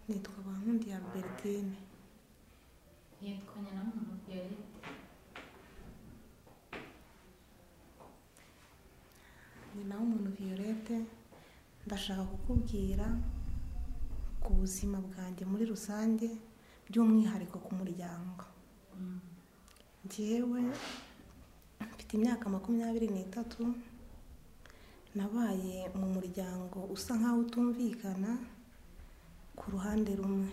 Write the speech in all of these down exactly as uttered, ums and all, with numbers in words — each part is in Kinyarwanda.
Nitwa Bankundi Albertine. Yitwa Nyinamuntu Violette. Nyinamuntu Violette, ndashaka kukubwira ku buzima bwanjye muri rusange, by'umwihariko ku muryango. Njyewe mfite imyaka makumyabiri n'itatu, nabaye mu muryango usa nkaho utumvikana ku ruhande rumwe.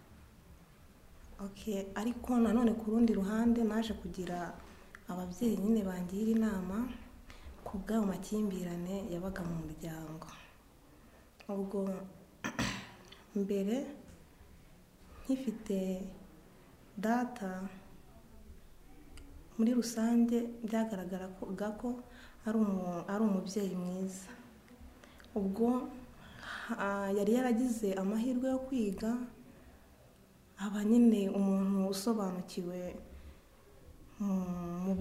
Okay, ariko nanone ku rundi ruhande naje kugira ababyeyi nyine bangira inama ku bw'ayo makimbirane yabaga mu muryango. Ubwo mbere nkifite data, muri rusange byagaragara ko ari ari umubyeyi mwiza. Ubwo yari yaragize amahirwe yo kwiga, aba nyine umuntu usobanukiwe mu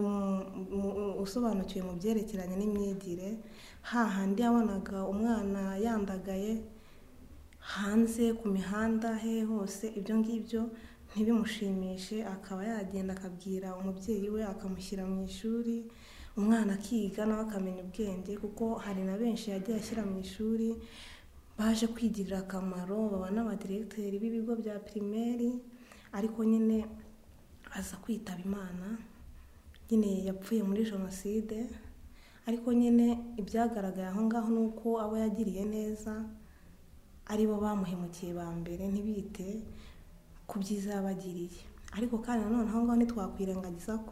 usobanukiwe mu byerekeranye n'imyigire, hahandi yabonaga umwana yandagaye hanze ku mihanda he hose, ibyo ngibyo ntibimushimishe, akaba yagenda akabwira umubyeyi we akamushyira mu ishuri, umwana akiga nawe akamenya ubwenge, kuko hari na benshi yagiye ashyira mu ishuri baje kwigirira akamaro, baba n'abadiregiteri b'ibigo bya pirimeri, ariko nyine aza kwitaba Imana, nyine yapfuye muri jenoside. Ariko nyine ibyagaragaye aho ngaho ni uko abo yagiriye neza ari bo bamuhemukiye ba mbere, ntibite ku byiza yabagiriye. Ariko kandi nanone aho ngaho ntitwakwirengagiza ko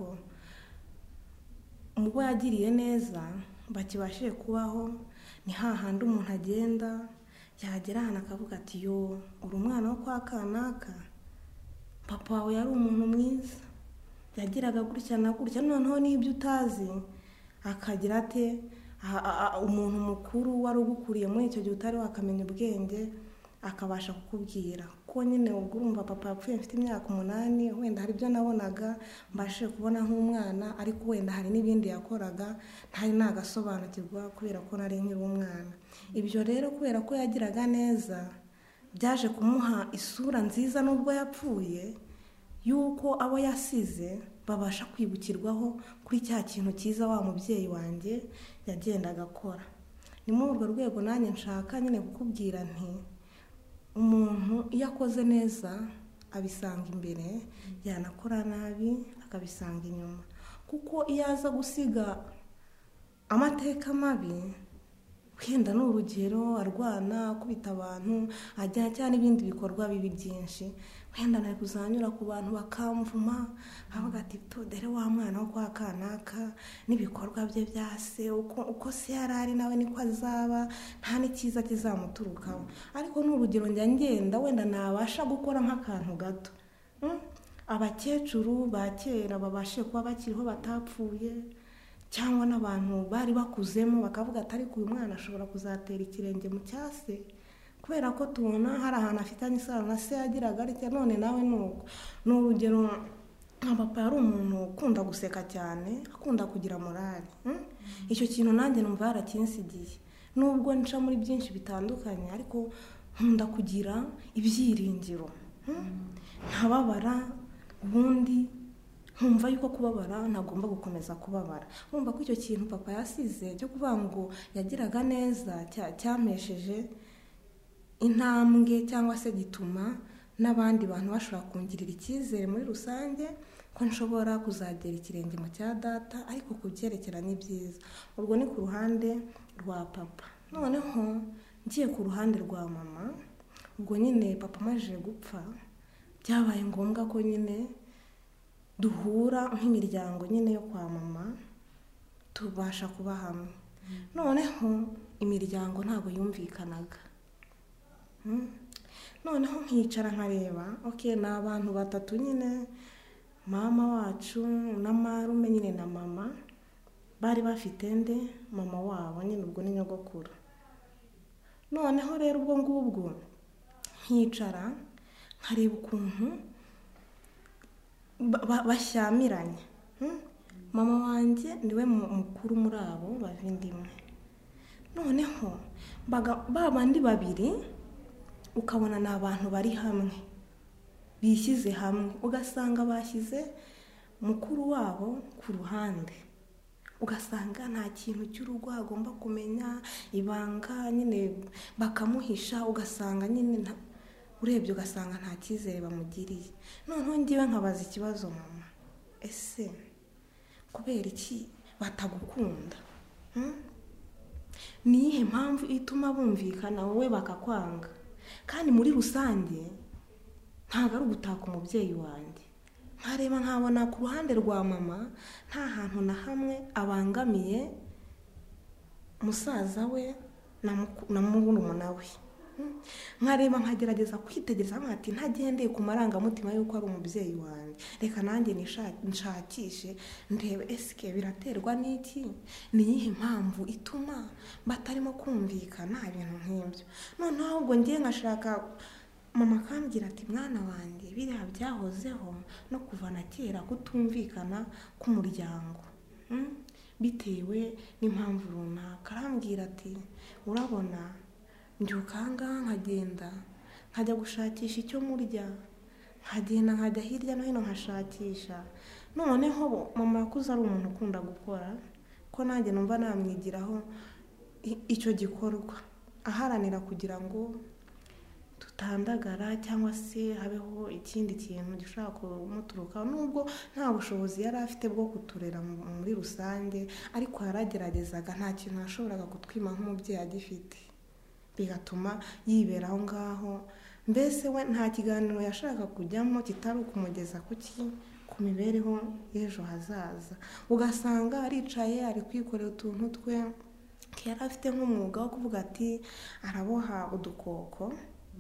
mu bo yagiriye neza bakibashije kubaho, ni hahandi umuntu agenda yagera ahantu akavuga ati yo, uri umwana wo kwa kanaka, papa wawe yari umuntu mwiza, yagiraga gutya na gutya, noneho n'ibyo utazi akagira ate umuntu mukuru wari ugukuriye muri icyo gihe utari wakamenya ubwenge akabasha kukubwira. Kuko nyine ubwo urumva papa yapfuye mfite imyaka umunani, wenda hari ibyo nabonaga mbashije kubona nk'umwana, ariko wenda hari n'ibindi yakoraga ntari nagasobanukirwa kubera ko nari nkiri umwana. Ibyo rero kubera ko yagiraga neza byaje kumuha isura nziza nubwo yapfuye, yuko abo yasize babasha kwibukirwaho kuri cya kintu cyiza wa mubyeyi wanjye yagendaga akora. Ni muri urwo rwego nanjye nshaka nyine kukubwira nti, umuntu iyo akoze neza abisanga imbere, yanakora nabi akabisanga inyuma. Kuko iyo aza gusiga amateka mabi, wenda ni urugero arwana, akubita abantu, ajya cyane n'ibindi bikorwa bibi byinshi, wenda nari kuzanyura ku bantu bakamvuma, avuga ati dore wa mwana wo kwa kanaka n'ibikorwa bye byase, uko uko se yarari nawe niko azaba, nta n'ikiza kizamuturukaho. Ariko ni urugero njya ngenda wenda nabasha gukora nk'akantu gato, abakecuru ba kera babashe kuba bakiriho batapfuye, cyangwa n'abantu bari bakuzemo bakavuga ati ariko uyu mwana ashobora kuzatera ikirenge mu cyase, kubera ko tubona hari ahantu afitanye isano na se yagiraga ariko none nawe nuko. Ni urugero nka papa yari umuntu ukunda guseka cyane, akunda kugira morale. Icyo kintu nanjye numva yarakinsigiye, nubwo nca muri byinshi bitandukanye, ariko nkunda kugira ibyiringiro, ntababara, ubundi nkumva yuko kubabara ntagomba gukomeza kubabara. Urumva ko icyo kintu papa yasize cyo kuvuga ngo yagiraga neza cyampesheje intambwe, cyangwa se gituma n'abandi bantu bashobora kungirira icyizere muri rusange ko nshobora kuzagera ikirenge mu cya data, ariko kubyerekeranye byiza. Urwo ni ku ruhande rwa papa. Noneho ngiye ku ruhande rwa mama, ubwo nyine papa amaze gupfa, byabaye ngombwa ko nyine duhura nk'imiryango nyine yo kwa mama, tubasha kuba hamwe. Noneho imiryango ntabwo yumvikanaga, noneho nkicara nkareba, okay, ni abantu batatu nyine, mama wacu na marume nyine na mama, bari bafite nde mama wabo nyine, ubwo ni nyogokuru. Noneho rero ubwo ngubwo nkicara nkareba ukuntu bashyamiranye. Mama wanjye niwe mukuru muri abo bavindimwe. Noneho ba bandi babiri ukabona ni abantu bari hamwe bishyize hamwe, ugasanga bashyize mukuru wabo ku ruhande, ugasanga nta kintu cy'urugo agomba kumenya, ibanga nyine bakamuhisha, ugasanga nyine urebye ugasanga nta cyizere bamugiriye. Noneho ngiwe nkabaza ikibazo, mama, ese kubera iki batagukunda? Ni iyihe mpamvu ituma bumvikana wowe bakakwanga? Kandi muri rusange ntabwo ari ugutaka umubyeyi wanjye. Nkareba nkabona ku ruhande rwa mama nta hantu na hamwe abangamiye musaza we na murumuna we. Nkareba nkagerageza kwitegereza nkati ntagendeye ku marangamutima y'uko ari umubyeyi wanjye, reka nanjye nshakishe ndebe esike biraterwa n'iki, ni iyihe mpamvu ituma batarimo kumvikana ibintu nk'ibyo. Noneho ahubwo ngiye nkashaka, mama akambwira ati mwana wanjye biriya byahozeho no kuva na kera kutumvikana k'umuryango bitewe n'impamvu runaka. Arambwira ati urabona mbyuka ahangaha nkagenda nkajya gushakisha icyo murya, nkagenda nkajya hirya no hino nkashakisha. Noneho mama yakuze ari umuntu ukunda gukora, ko nanjye numva namwigiraho icyo gikorwa, aharanira kugira ngo tutandagara cyangwa se habeho ikindi kintu gishobora kumuturuka, nubwo nta bushobozi yari afite bwo kuturera muri rusange, ariko yarageragezaga, nta kintu yashoboraga kutwima nk'umubyeyi agifite, bigatuma yibera aho ngaho. Mbese we nta kiganiro yashaka kujyamo kitari ukumugeza ku mibereho y'ejo hazaza. Ugasanga aricaye ari kwikorera utuntu twe, yari afite nk'umwuga wo kuvuga ati araboha udukoko,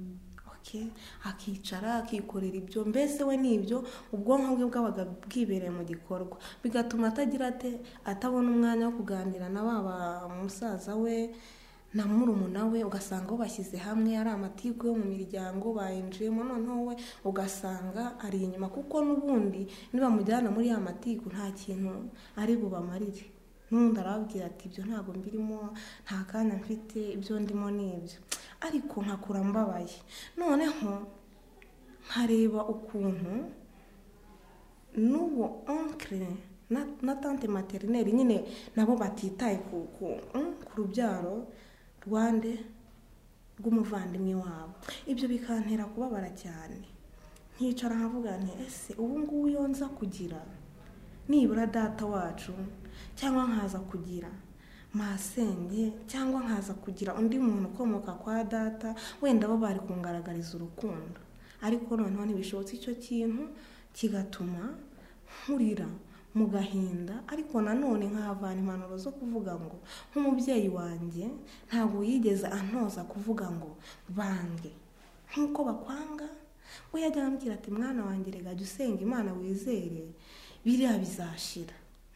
akicara akikorera ibyo. Mbese we n'ibyo ubwonko bwe bwabaga bwibereye mu gikorwa, bigatuma atagira ate atabona umwanya wo kuganira na baba musaza we na murumuna we. Ugasanga bo bashyize hamwe ari amatiku yo mu miryango bayinjiyemo, noneho we ugasanga ari inyuma, kuko n'ubundi nibamujyana muri ya matiku nta kintu ari bubamarire. N'undi arababwira ati ibyo ntabwo mbirimo, nta kanya mfite, ibyo ndimo n'ibyo. Ariko nkakura mbabaye. Noneho nkareba ukuntu n'uwo onkle na tante materineri nyine nabo batitaye ku rubyaro rwande rw'umuvandimwe wabo. Ibyo bikantera kubabara cyane, nkicara nkavuga nti ese ubu ngubu iyo nza kugira nibura data wacu, cyangwa nkaza kugira masenge, cyangwa nkaza kugira undi muntu ukomoka kwa data, wenda bo bari kungaragariza urukundo. Ariko noneho ntibishobotse icyo kintu, kigatuma nkurira mu gahinda. Ariko nanone nkahavana impanuro zo kuvuga ngo nk'umubyeyi wanjye ntabwo yigeze antoza kuvuga ngo bange nk'uko bakwanga. We yajya ambwira ati mwana wanjye rega jya usenga Imana wizere biriya bizashira,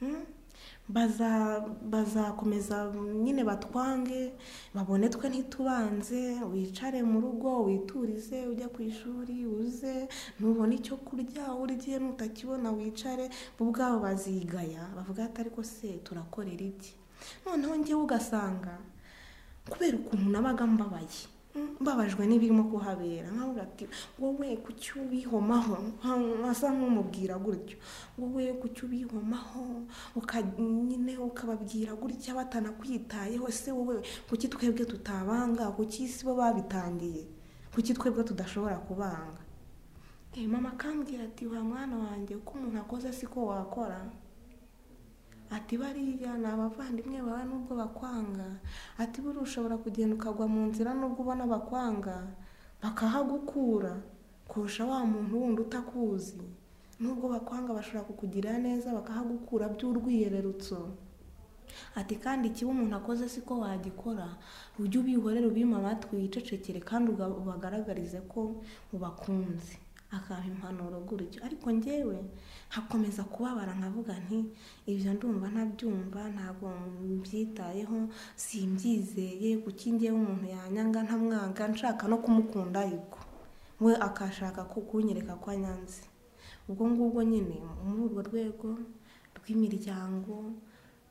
bazakomeza nyine batwange, babone twe ntitubanze, wicare mu rugo witurize, ujya ku ishuri uze, nubone icyo kurya urye, nutakibona wicare. Bo ubwabo bazigaya, bavuga ati ariko se turakorera iki? Noneho njyewe ugasanga kubera ukuntu nabaga mbabaye, mbabajwe n'ibirimo kuhabera, nkavuga ati wowe kuki ubihomaho, asa nk'umubwira gutyo, wowe kuki ubihomaho nyine ukababwira gutya batanakwitayeho, se wowe kuki twebwe tutabanga, kuki si bo babitangiye, kuki twebwe tudashobora kubanga? Eh mama akambwira ati wa mwana wanjye uko umuntu akoze siko wakora. Ati bariya ni abavandimwe bawe nubwo bakwanga, ati buri ushobora kugenda ukagwa mu nzira nubwo ubona bakwanga bakahagukura kurusha wa muntu wundi utakuzi. Nubwo bakwanga bashobora kukugirira neza bakahagukura by'urwiyererutso. Ati kandi ikiba umuntu akoze siko wagikora, ujye ubihorera ubima amatwi wicecekere kandi ubagaragarize ko ubakunze. Akaba impanuro gutyo. Ariko njyewe hakomeza kubabara nkavuga nti ibyo ndumva ntabyumva, ntabwo mbyitayeho, simbyizeye, kuki njyewe umuntu yanyanga ntamwanga, nshaka no kumukunda ariko we akashaka kunyereka ko anyanze. Ubwo ngubwo nyine muri urwo rwego rw'imiryango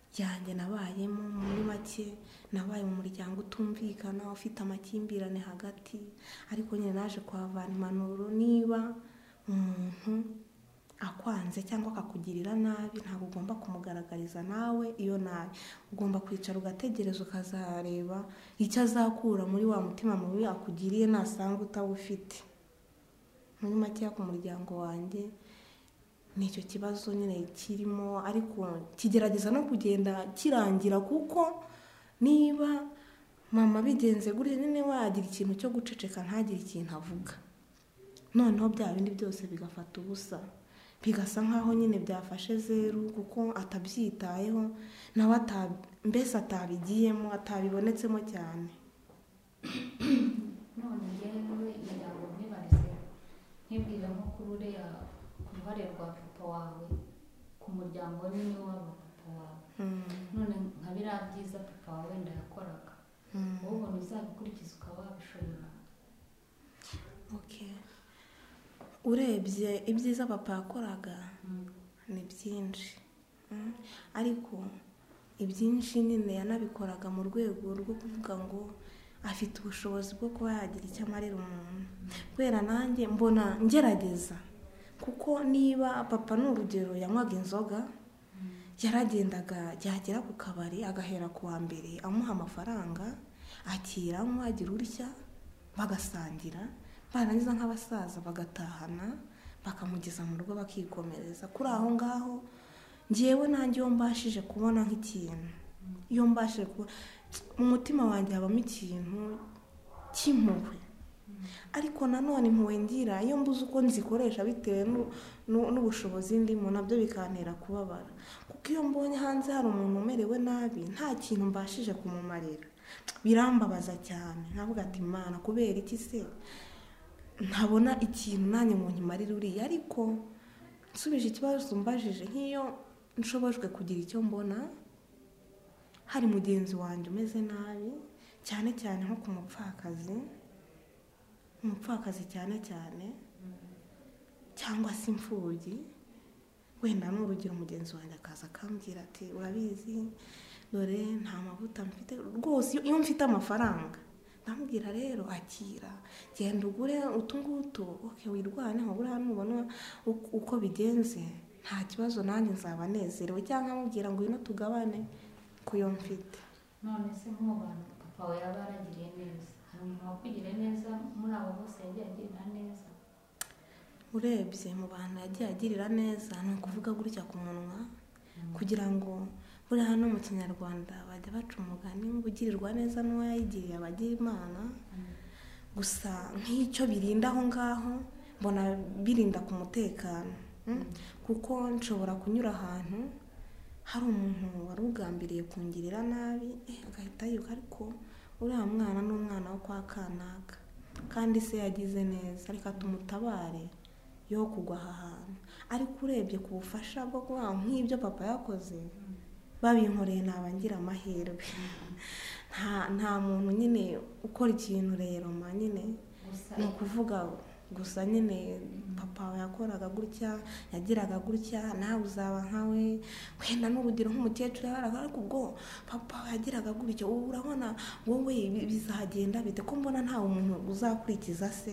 yanjye nabayemo. Muri make nabaye mu muryango utumvikana ufite amakimbirane hagati, ariko nyine naje kuhavana impanuro. Niba umuntu akwanze cyangwa akakugirira nabi, ntabwo ugomba kumugaragariza nawe iyo nabi. Ugomba kwicara ugategereza ukazareba icyo azakura muri wa mutima mubi akugiriye nasanga utawufite. Muri make ku muryango wanjye nicyo kibazo nyine kirimo, ariko kigerageza no kugenda kirangira, kuko niba mama bigenze gutya nyine wagira ikintu cyo guceceka ntagire ikintu avuga, noneho bya bindi byose bigafata ubusa, bigasa nkaho nyine byafashe zeru, kuko atabyitayeho nawe mbese atabigiyemo, atabibonetsemo cyane. none njyewe imiryango ntibarize nkibwira nko kuri uriya ku ruhare rwa papa wawe ku muryango nyine w'aba papa wawe, none nka biriya byiza papa wawe wenda yakoraga, wowe ubona uzabikurikiza ukaba wabishobora? Okay, urebye ibyiza papa yakoraga ni byinshi, ariko ibyinshi nyine yanabikoraga mu rwego rwo kuvuga ngo afite ubushobozi bwo kuba yagira icyo amarira umuntu. Kubera nanjye mbona ngerageza, kuko niba papa ni urugero yanywaga inzoga, yaragendaga yagera ku kabari agahera ku wa mbere amuha amafaranga, akiranywa agira urya, bagasangira, barangiza nk'abasaza bagatahana bakamugeza mu rugo bakikomereza. Kuri aho ngaho njyewe nanjye iyo mbashije kubona nk'ikintu, iyo mbashije kuba mu mutima wanjye habamo ikintu cy'impuhwe, ariko nanone impuhwe ngira iyo mbuze uko nzikoresha bitewe n'ubushobozi ndimo, nabyo bikantera kubabara. Kuko iyo mbonye hanze hari umuntu umerewe nabi nta kintu mbashije kumumarira, birambabaza cyane. Nkavuga ati Imana, kubera iki se ntabona ikintu nanjye mu nkimarira uriya? Ariko nsubije ikibazo mbajije, nk'iyo nshobojwe kugira icyo mbona hari mugenzi wanjye umeze nabi, cyane cyane nko ku mupfakazi, umupfakazi cyane cyane, cyangwa se imfubyi, wenda n'urugero mugenzi wanjye akaza akambwira ati urabizi dore nta mavuta mfite rwose, iyo mfite amafaranga ndamubwira rero akira, genda ugure utu ngutu, oke wirwane ugure hano ubona uko bigenze, nta kibazo nanjye nzaba nezerewe. Cyangwa amubwira ngo ino tugabane ku yo mfite. None se mu bantu papa we yaba yaragiriye neza, hari umuntu wakugiriye neza muri abo bose yagiye agirira neza? Urebye mu bantu yagiye agirira neza ni ukuvuga gutya ku munwa, kugira ngo buriya hano mu Kinyarwanda bajya baca umugani ngo ugirirwa neza n'uwo yayigiriye abagira Imana. Gusa nk'icyo birinda aho ngaho mbona birinda ku mutekano, kuko nshobora kunyura ahantu hari umuntu wari ugambiriye kungirira nabi, agahita yibuka ariko uriya mwana ni umwana wo kwa kanaka kandi se yagize neza, reka tumutabare yo kugwa aha hantu. Ariko urebye ku bufasha bwo kuba nk'ibyo papa yakoze, babinkoreye nabangira amahirwe. nta nta muntu nyine ukora ikintu rero ma nyine ni ukuvuga gusa nyine papa yakoraga gutya, yagiraga gutya, nawe uzaba nkawe. Wenda n'urugero nk'umukecuru yaraga, ariko ubwo papa yagiraga gutya, ubu urabona wowe bizagenda bite? Ko mbona nta umuntu uzakurikiza se.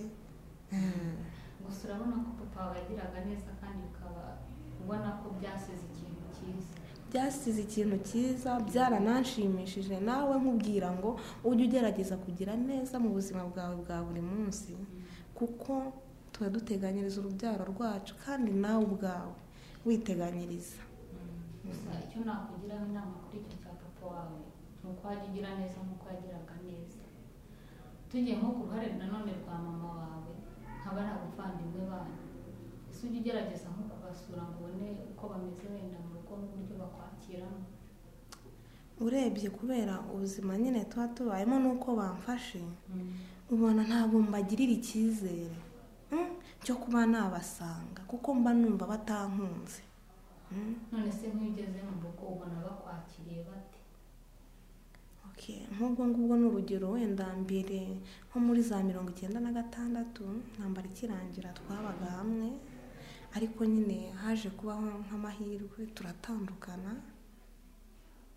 Gusa urabona ko papa yagiraga neza kandi ukaba ubona ko byasize ikintu cyiza. Byasize ikintu cyiza, byarananshimishije. Nawe nkubwira ngo ujye ugerageza kugira neza mu buzima bwawe bwa buri munsi, kuko tuba duteganyiriza urubyaro rwacu, kandi nawe ubwawe witeganyiriza. Gusa icyo nakugiraho inama kuri icyo cya papa wawe ni uko wajya ugira neza nk'uko yagiraga neza. Tugiye nko ku ruhare nanone rwa mama wawe, nkaba ari abavandimwe banyu, ese ujya ugerageza nko kubasura ngo ubone uko bameze wenda mu rugo n'uburyo bakwakiramo? Urebye kubera ubuzima nyine tuba tubayemo n'uko bamfashe, ubona ntabwo mbagirira icyizere cyo kuba nabasanga, kuko mba numva batankunze. None se nk'iyo ugeze mu rugo ubona bakwakiriye bate? Nk'ubwo ngubwo ni urugero, wenda mbere nko muri za mirongo icyenda na gatandatu ntambara ikirangira twabaga hamwe, ariko nyine haje kubaho nk'amahirwe turatandukana.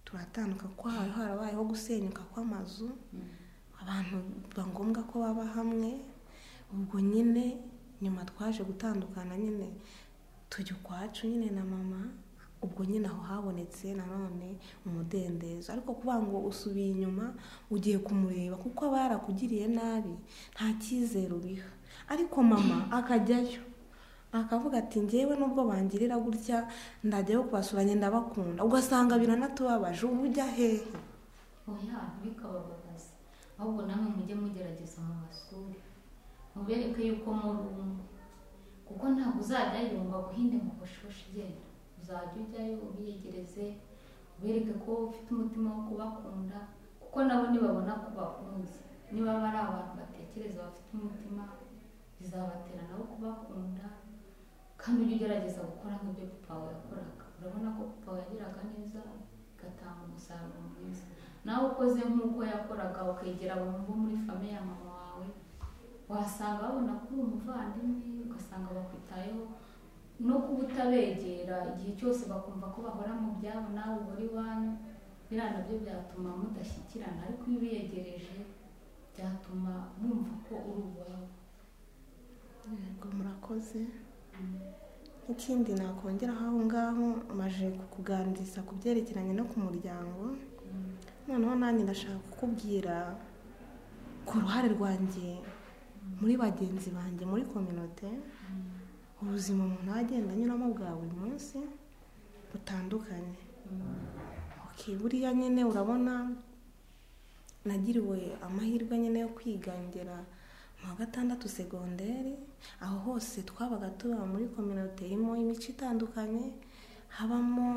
turatanduka ko hari harabayeho gusenyuka kw'amazu, abantu biba ngombwa ko baba hamwe. Ubwo nyine nyuma twaje gutandukana nyine tujya ukwacu nyine na mama. Ubwo nyine aho habonetse nanone umudendezo, ariko kuvuga ngo usubiye inyuma ugiye kumureba kuko aba yarakugiriye nabi nta cyizere ubiha. Ariko mama akajyayo akavuga ati njyewe nubwo bangirira gutya ndajyayo kubasura ngenda bakunda, ugasanga biranatubabaje. Ubu ujya hehe? oya ntibikabababaze, ahubwo namwe mujye mugerageza mu basure mubereke yuko muri umwe, kuko ntabwo uzajya yumva guhinde ngo bushoshi igenda. Uzajya ujyayo ubiyegereze ubereke ko ufite umutima wo kubakunda, kuko nabo nibabona ko bakunze, niba bari abantu batekereza bafite umutima bizabatera nabo kubakunda. Kandi ujye ugerageza gukora nk'ibyo papa wawe yakoraga. Urabona ko papa wawe yagiraga neza igatanga umusaruro mwiza, nawe ukoze nk'uko yakoraga ukegera abantu bo muri famiye ya mama wawe, wasanga babona ko uri umuvandimwe, ugasanga bakwitayeho. No kuba utabegera igihe cyose bakumva ko bahora mu byabo nawe uhora iwanyu, biriya nabyo byatuma mudashyikirana. Ariko iyo ubiyegereje byatuma bumva ko uri uwabo. Yego murakoze. Ikindi nakongeraho aho ngaho maje kukuganiriza ku byerekeranye no ku muryango, noneho nanjye ndashaka kukubwira ku ruhare rwanjye muri bagenzi banjye muri community. Ubuzima umuntu agenda anyuramo bwa buri munsi butandukanye. Okay, buriya nyine urabona nagiriwe amahirwe nyine yo kwigangera mu gatandatu segonderi. Aho hose twabaga tuba muri community irimo imico itandukanye, habamo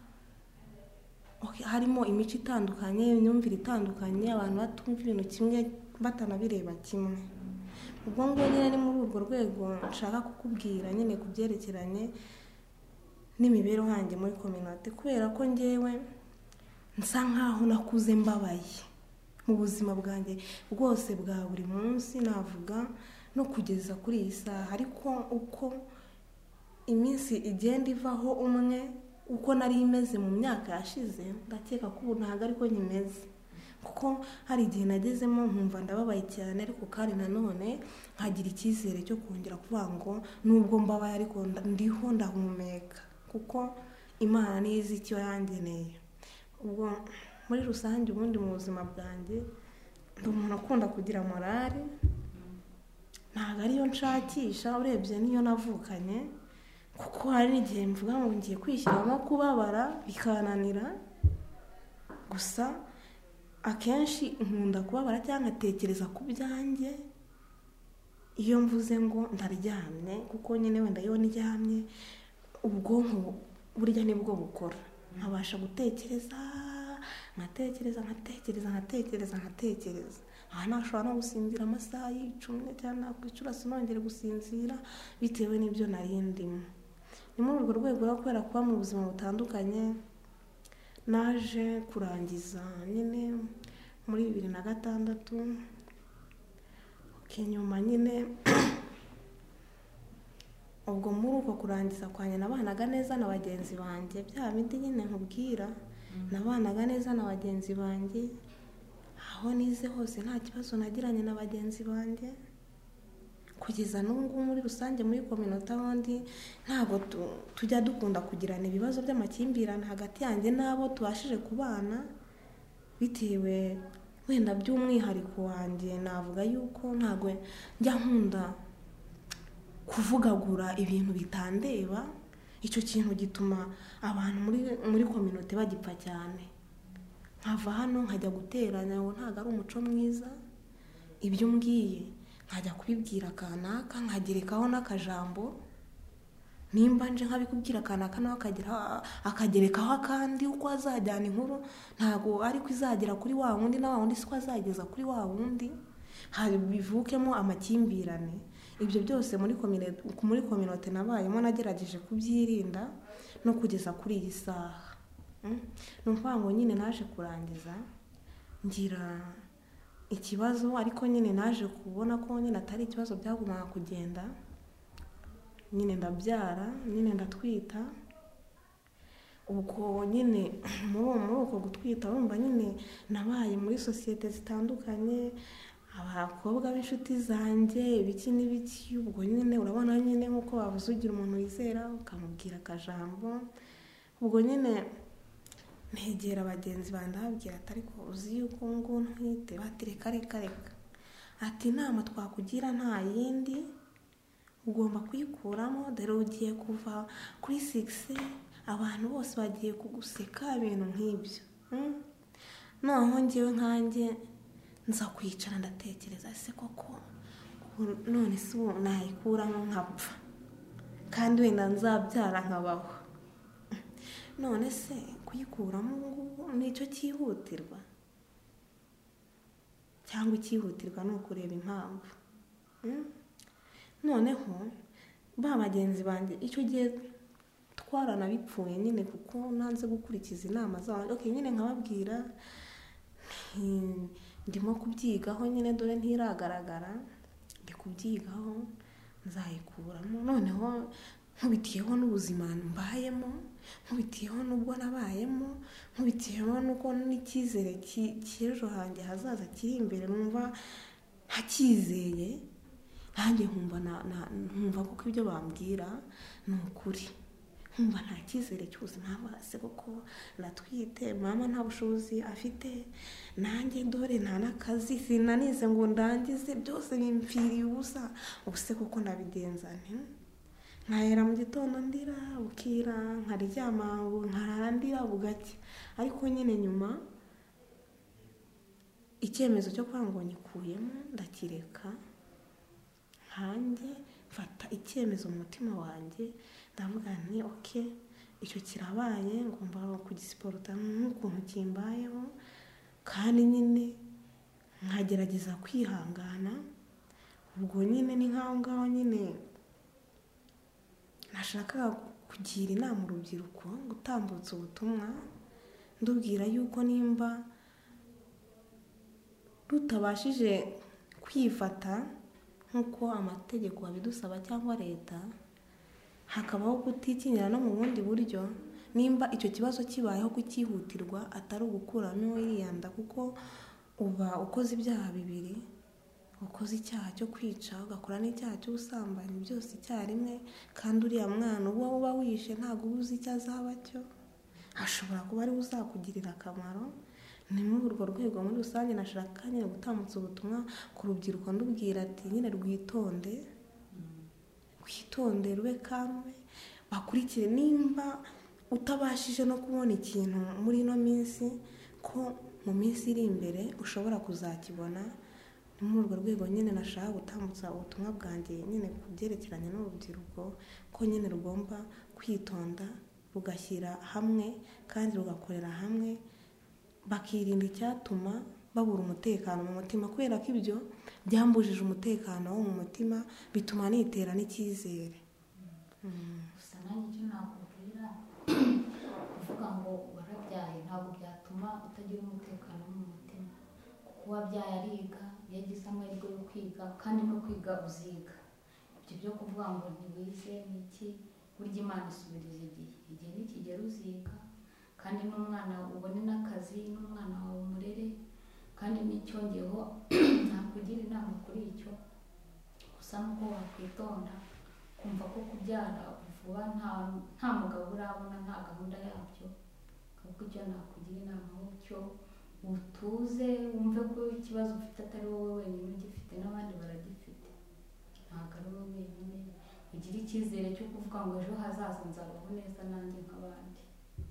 okay, harimo imico itandukanye, imyumvire itandukanye, abantu batumva ibintu kimwe batanabireba kimwe. Ubwo ngo nyine ni muri urwo rwego nshaka kukubwira nyine ku byerekeranye n'imibereho yanjye muri community, kubera ko njyewe nsa nkaho nakuze mbabaye mu buzima bwanjye bwose bwa buri munsi, navuga no kugeza kuri iyi saha. Ariko uko iminsi igenda ivaho umwe, uko nari imeze mu myaka yashize, ndakeka ko ubu ntabwo ariko nyimeze, kuko hari igihe nagezemo nkumva ndababaye cyane, ariko kandi nanone nkagira icyizere cyo kongera kuvuga ngo nubwo mbabaye ariko ndiho ndahumeka, kuko Imana niyo izi icyo yangeneye. Ubwo muri rusange ubundi mu buzima bwanjye ndi umuntu akunda kugira morale, ntabwo ariyo nshakisha, urebye niyo navukanye, kuko hari n'igihe mvuga ngo ngiye kwishyiramo kubabara bikananira. Gusa akenshi nkunda kubabara cyangwa nkatekereza ku byanjye iyo mvuze ngo ndaryamye, kuko nyine wenda iyo ndyamye ubwonko burya nibwo bukora, nkabasha gutekereza nkatekereza nkatekereza nkatekereza nkatekereza aha nashobora no gusinzira amasaha y'icumi cyangwa nakwicura sinongere gusinzira bitewe n'ibyo nari ndimo. Ni muri urwo rwego rwo kubera kuba mu buzima butandukanye naje kurangiza nyine muri bibiri na gatandatu. Nyuma nyine ubwo muri uko kurangiza kwanjye nabanaga neza na bagenzi banjye, bya bindi nyine nkubwira, nabanaga neza na bagenzi banjye, aho nize hose nta kibazo nagiranye na bagenzi banjye, kugeza n'ubu muri rusange muri community ahondi ntabwo tujya dukunda kugirana ibibazo by'amakimbirane hagati yanjye n'abo tubashije kubana, bitewe wenda by'umwihariko wanjye navuga yuko ntabwo njya nkunda kuvugagura ibintu bitandeba. Icyo kintu gituma abantu muri muri community bagipfa cyane, nkava hano nkajya guteranya, ngo ntabwo ari umuco mwiza. Ibyo mbwiye nkajya kubibwira kanaka, nkagerekaho n'akajambo, nimba nje nkabikubwira kanaka nawe akagira akagerekaho akandi, uko azajyana inkuru ntabwo ariko izagera kuri wa wundi na wa wundi siko azageza kuri wa wundi, hari bivukemo amakimbirane. Ibyo byose muri community muri community nabayemo nagerageje kubyirinda no kugeza kuri iyi saha. Numva ngo nyine naje kurangiza ngira ikibazo, ariko nyine naje kubona ko nyine atari ikibazo byagumaga kugenda, nyine ndabyara, nyine ndatwita. ubwo nyine muri uko gutwita urumva nyine nabaye muri sosiyete zitandukanye, abakobwa b'inshuti zanjye ibiki n'ibiki. Ubwo nyine urabona nyine nk'uko wabuze ugira umuntu wizera ukamubwira akajambo. Ubwo nyine negera bagenzi banjye ndababwira ati ariko uzi yuko ngo ntwite? Bati reka reka reka, ati inama twakugira nta yindi, ugomba kuyikuramo, dore ugiye kuva kuri sigisi abantu bose bagiye kuguseka ibintu nk'ibyo. Noneho njyewe nkanjye nza kwicara ndatekereza, ese koko none se ubu nayikuramo nkapfa kandi wenda nzabyara nkabaho, none se kuyikuramo ngubu nicyo cyihutirwa cyangwa icyihutirwa ni ukureba impamvu? Noneho ba bagenzi banjye icyo gihe twaranabipfuye nyine kuko nanze gukurikiza inama zabo. Okay, nyine nkababwira ndimo kubyigaho nyine, dore ntiragaragara, ndi kubyigaho nzayikuramo. Noneho nkubitiyeho n'ubuzima mbayemo, nkubitiyeho n'ubwo nabayemo, nkubitiyeho n'uko n'icyizere cy'ejo hanjye hazaza kiri imbere numva ntacyizeye, nanjye nkumva kuko ibyo bambwira ni ukuri, nkumva nta cyizere cy'ubuzima bwose kuko natwite, mama nta bushobozi afite, nanjye dore nta n'akazi, sinanize ngo ndangize, byose bimpfiriye ubusa. ubuse kuko nabigenza nti nkahera mu gitondo ndira, bukira nkaryama nkarara ndira bugacya. Ariko nyine nyuma icyemezo cyo kwanga ngo nyikuyemo ndakireka, hanjye mfata icyemezo mu mutima wanjye, ndavuga nti okay, icyo kirabaye, ngomba kugisiporota nk'ukuntu kimbayeho, kandi nyine nkagerageza kwihangana. Ubwo nyine ni nk'aho ngaho nyine nashakaga kugira inama urubyiruko, gutambutsa ubutumwa ndubwira yuko nimba rutabashije kwifata nk'uko amategeko abidusaba cyangwa leta, hakabaho kutikinyira no mu bundi buryo, nimba icyo kibazo kibayeho kucyihutirwa atari ugukuramo iriya nda, kuko uba ukoze ibyaha bibiri, ukoze icyaha cyo kwica ugakora n'icyaha cy'ubusambanyi, byose icyarimwe. kandi uriya mwana uba uba wishe ntabwo uba uzi icyo azaba cyo, ashobora kuba ari uzakugirira akamaro. Ni muri urwo rwego muri rusange nashaka nyine gutambutsa ubutumwa ku rubyiruko ndubwira ati nyine rwitonde, rwitonde rube kamwe, bakurikire. Nimba utabashije no kubona ikintu muri ino minsi, ko mu minsi iri imbere ushobora kuzakibona. Ni muri urwo rwego nyine nashaka gutambutsa ubutumwa bwanjye nyine ku byerekeranye n'urubyiruko, ko nyine rugomba kwitonda, rugashyira hamwe kandi rugakorera hamwe, bakirinda icyatuma babura umutekano mu mutima, kubera ko ibyo byambujije umutekano wo mu mutima, bituma nitera n'icyizere. gusa nanjye icyo nakubwira, kuvuga ngo warabyaye ntabwo byatuma utagira umutekano mu mutima, kuko uwabyaye ariga, yagize amahirwe yo kwiga, kandi no kwiga uziga. Ibyo byo kuvuga ngo ntiwize n'iki, burya Imana isubiriza igihe, igihe nikigera uziga, kandi n'umwana ubone n'akazi, n'umwana wawe umurere. Kandi n'icyongeho nakugira inama kuri icyo, gusa nuko wakwitonda, kumva ko kubyara vuba nta mugabo urabona, nta gahunda yabyo. Kuko icyo nakugira inama cyo utuze, wumve ko ikibazo ufite atari wowe wenyine ugifite, n'abandi baragifite, ntabwo ari wowe wenyine. Ugire icyizere cyo kuvuga ngo ejo hazaza nzabaho neza nanjye nk'abandi.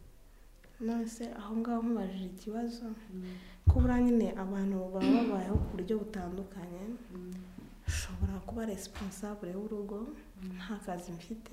nose aho ngaho nkubajije ikibazo, ko buriya nyine abantu baba babayeho ku buryo butandukanye. Ushobora kuba responsable w'urugo, nta kazi mfite,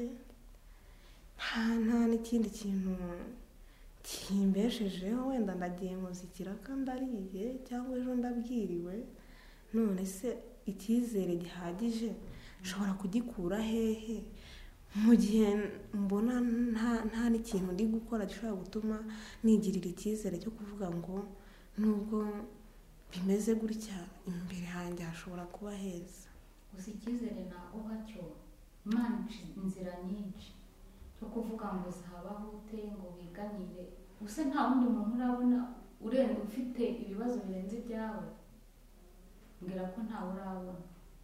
nta n'ikindi kintu kimbeshejeho, wenda ndagiye muzikira kandi ariye, cyangwa ejo ndabwiriwe. None se icyizere gihagije nshobora kugikura hehe mu gihe mbona nta n'ikintu ndi gukora gishobora gutuma nigirira icyizere cyo kuvuga ngo nubwo bimeze gutya imbere hanjye hashobora kuba heza? Gusa icyizere naguha cyo, Imana inzira nyinshi, cyo kuvuga ngo zabaho ute ngo wiganire gusa nta wundi muntu urabona urenze ufite ibibazo birenze ibyawe mbwira ko ntawe urabona.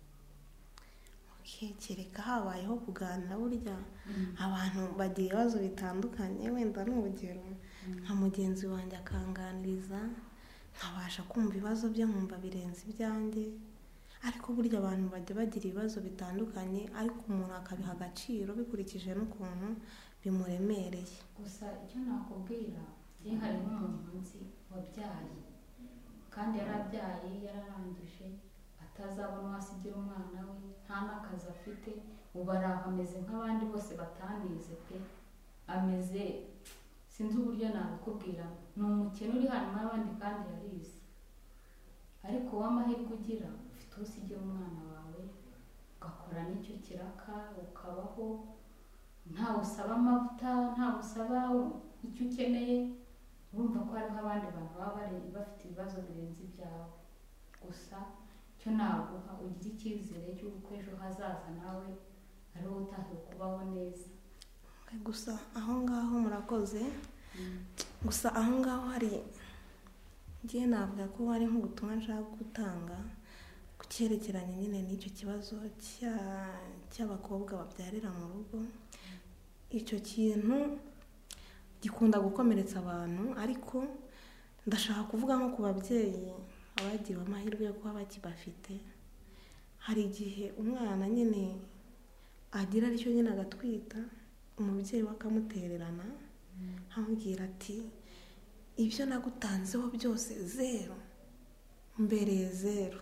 kereka habayeho kuganira burya abantu bagira ibibazo bitandukanye wenda n'urugero nka mugenzi wanjye akanganiriza nkabasha kumva ibibazo bye nkumva birenze ibyanjye ariko burya abantu bajya bagira ibibazo bitandukanye ariko umuntu akabiha agaciro bikurikije n'ukuntu bimuremereye. Gusa icyo nakubwira iyo hari nk'umuntu nzi wabyaye kandi yarabyaye yararangije atazabona wasigira umwana we nta n'akazi afite ubu ari aho ameze nk'abandi bose batanize pe ameze sinzi uburyo nabikubwira ni umukene uri hanyuma y'abandi kandi yarize ariko w'amahirwe ugira ufite usigira umwana wawe ugakora n'icyo kiraka ukabaho ntawe usaba amavuta ntawe usaba icyo ukeneye urumva ko hariho abandi bantu baba bafite ibibazo birenze ibyawe. Gusa icyo naguha ugira icyizere cy'uko ejo hazaza nawe ari wowe utahiwe kubaho neza. Gusa aho ngaho murakoze gusa aho ngaho hari ngiye navuga ko hari nk'ubutumwa nshaka gutanga ku cyerekeranye nyine n'icyo kibazo cy'abakobwa babyarira mu rugo. Icyo kintu gikunda gukomeretsa abantu ariko ndashaka kuvuga nko ku babyeyi abagiriwe amahirwe yo kuba bakibafite. Hari igihe umwana nyine agira aricyo nyine agatwita umubyeyi we akamutererana amubwira ati ibyo nagutanzeho byose zero mbereye zero.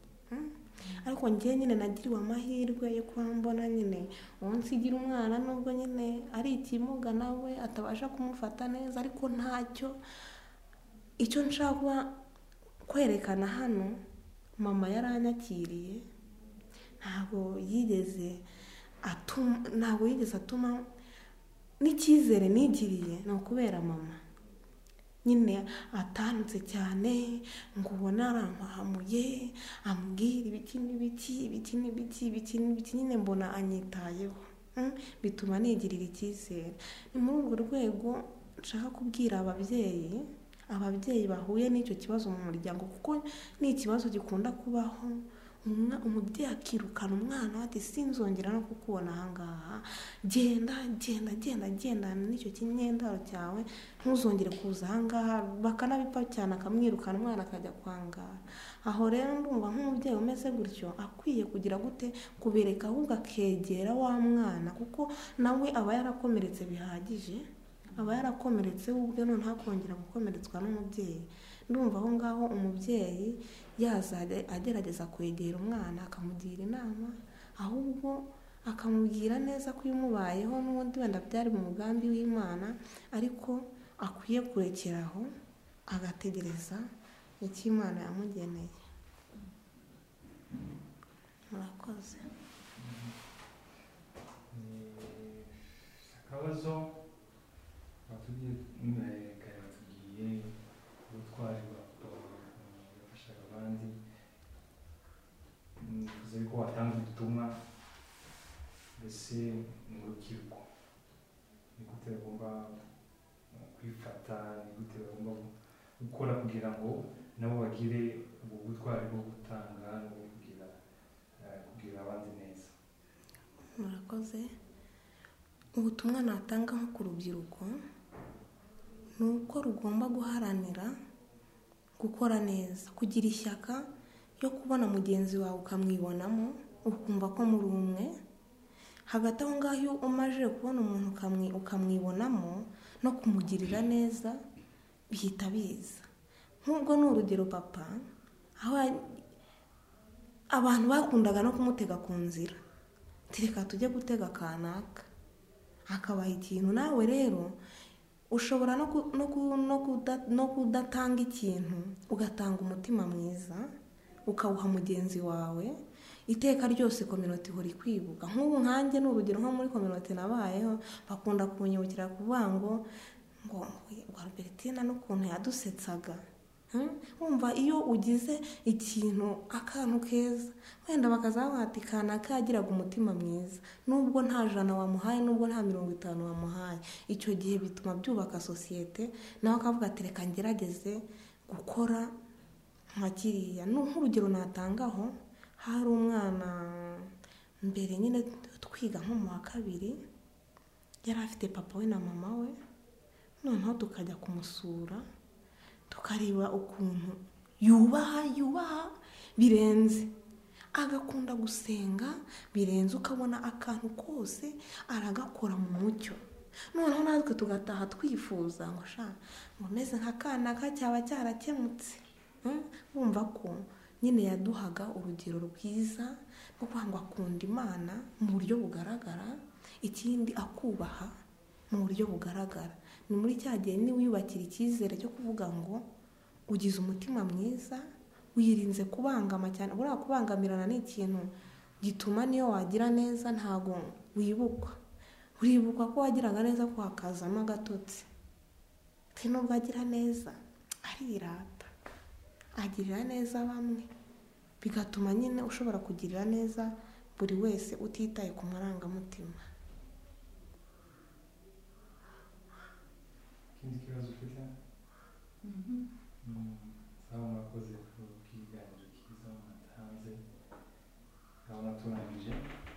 Ariko njye nyine nagiriwe amahirwe yo kuba mbona nyine umunsigira umwana nubwo nyine ari ikimuga nawe atabasha kumufata neza ariko ntacyo icyo nshaka kwerekana hano mama yaranyakiriye ntabwo yigeze atuma ntabwo yigeze atuma n'icyizere nigiriye ni ukubera mama nyine atanutse cyane ngo ubone arampahamuye ambwira ibiki n'ibiki ibiki n'ibiki ibiki n'ibiki nyine mbona anyitayeho bituma nigirira icyizere. Ni muri urwo rwego nshaka kubwira ababyeyi ababyeyi bahuye n'icyo kibazo mu muryango kuko ni ikibazo gikunda kubaho umubyeyi akirukana umwana ati sinzongera no kukubona ahangaha genda genda genda genda n'icyo kinyendaro cyawe ntuzongere kuza ahangaha bakanabipfa cyane akamwirukana umwana akajya kwangara. Aho rero ndumva nk'umubyeyi umeze gutyo akwiye kugira gute kubereka ahubwo akegera wa mwana kuko nawe aba yarakomeretse bihagije aba yarakomeretse ubwe none ntakongera gukomeretswa n'umubyeyi. Ndumva aho ngaho umubyeyi yazajya agerageza kwegera umwana akamugira inama ahubwo akamubwira neza ko umubayeho n'ubundi wenda byari mu mugambi w'Imana ariko akwiye kurekeraho agategereza icyo Imana yamugeneye. Murakoze. Akabazo batugiye tugiye gutwara bafashaga abandi bivuze ko watanga ubutumwa mbese mu rubyiruko ni gute bagomba kwifata ni gute bagomba gukora kugira ngo nabo bagire ubwo butwari bwo gutanga no kugira kugira abandi neza. Murakoze. Ubutumwa natanga nko ku rubyiruko ni uko rugomba guharanira gukora neza kugira ishyaka ryo kubona mugenzi wawe ukamwibonamo ukumva ko muri umwe. Hagati aho ngaho iyo umaze kubona umuntu ukamwibonamo no kumugirira neza bihita biza. Nk'ubwo ni urugero papa aho abantu bakundaga no kumutega ku nzira tireka tujye gutega kanaka akabaha ikintu nawe rero ushobora no kudatanga ikintu ugatanga umutima mwiza ukawuha mugenzi wawe iteka ryose community ihora ikwibuka. Nk'ubu nkanjye ni urugero nko muri community nabayeho bakunda kunyibukira kuvuga ngo ngo Albertina n'ukuntu yadusetsaga Hmm? wumva iyo ugize ikintu akantu keza wenda bakazavuga ati kana kagiraga umutima mwiza nubwo nta jana wamuhaye nubwo nta mirongo itanu wamuhaye, icyo gihe bituma byubaka sosiyete nawe akavuga ati reka ngerageze gukora nka kiriya. Nk'urugero natangaho, hari umwana mbere nyine twiga nko mu wa kabiri yari afite papa we na mama we, noneho tukajya kumusura tukareba ukuntu yubaha yubaha birenze, agakunda gusenga birenze, ukabona akantu kose aragakora mu mucyo. Noneho natwe tugataha twifuza ngo sha ngo meze nka kana ka cyaba cyarakemutse. Wumva ko nyine yaduhaga urugero rwiza rwo kuvuga ngo akunda Imana mu buryo bugaragara, ikindi akubaha mu buryo bugaragara. Ni muri cya gihe ni wiyubakira icyizere cyo kuvuga ngo ugize umutima mwiza, wirinze kubangama cyane. Buriya kubangamirana ni ikintu gituma niyo wagira neza ntago wibukwa, uribuka ko wagiraga neza ko hakazamo agatotsi. Nubwo agira neza arirata, agirira neza bamwe, bigatuma nyine ushobora kugirira neza buri wese utitaye ku marangamutima. Ikindi kibazo ufite? Sawa, murakoze ku kiganiro cyiza mwatanze, aho naturangije.